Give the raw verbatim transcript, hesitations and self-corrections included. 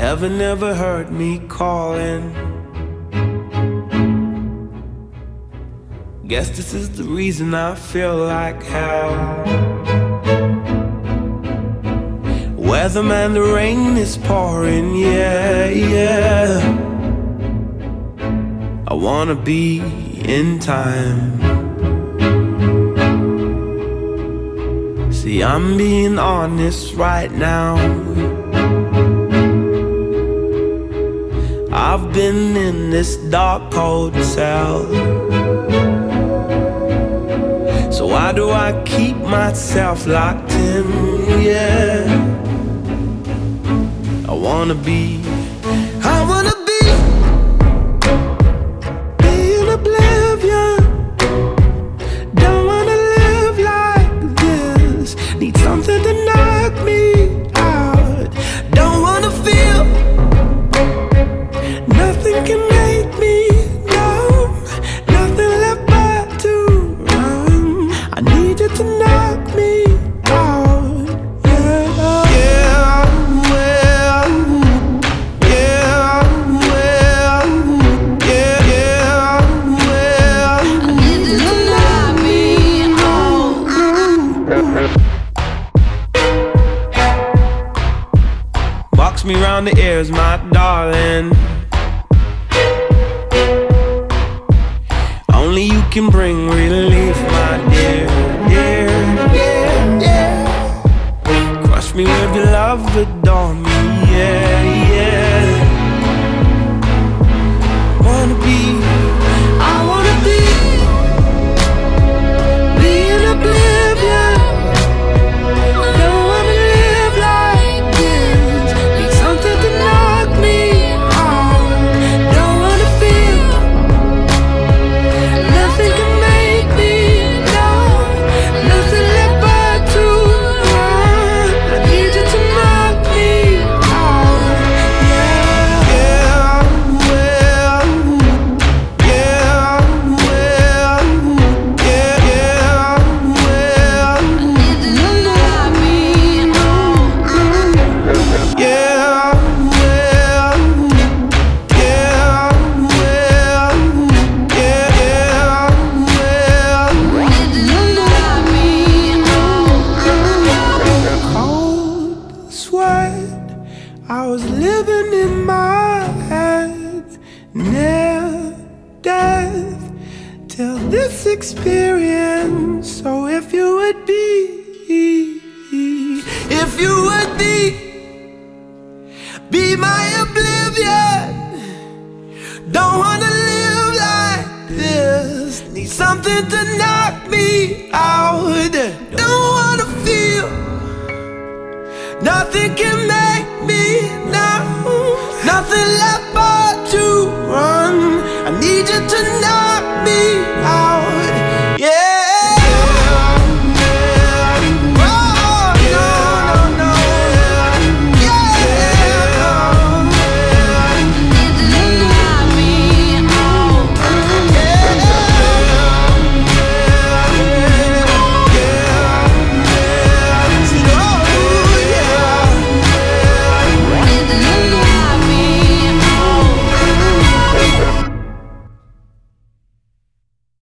Heaven never heard me calling. Guess this is the reason I feel like hell. Weatherman, the rain is pouring, yeah, yeah. I wanna be in time. See, I'm being honest right now. I've been in this dark, cold cell. So why do I keep myself locked in, yeah. I wanna be, I wanna be, be in oblivion. Don't wanna live like this. Need something to knock me out. Don't wanna feel, nothing can make me numb. Nothing left but to run. I need you to knock me out, yeah. Yeah, well, yeah, well, yeah, yeah, well. I need you to knock me out. Box me round the ears, my darling. Only you can bring relief, my dear, dear, dear, dear. Crush me with your love, adore me, yeah, yeah. Wanna be, I wanna be, be in oblivion. Don't wanna live like this. Need something to knock me out. Don't wanna feel, nothing can make me numb. Nothing left but to run. I need you to knock me out, yeah. Yeah, well, yeah, well, yeah, yeah, well. I need you to knock me out. Yeah, well, yeah, well, yeah, yeah, well. I need you to knock me out. Cold sweat, I was living in my head, near death, till this experience. So if you would be, if you would be, be my oblivion. Don't wanna live like this. Need something to knock me out. Don't wanna feel, nothing can make me numb. Nothing left but to run. I need you to knock me out.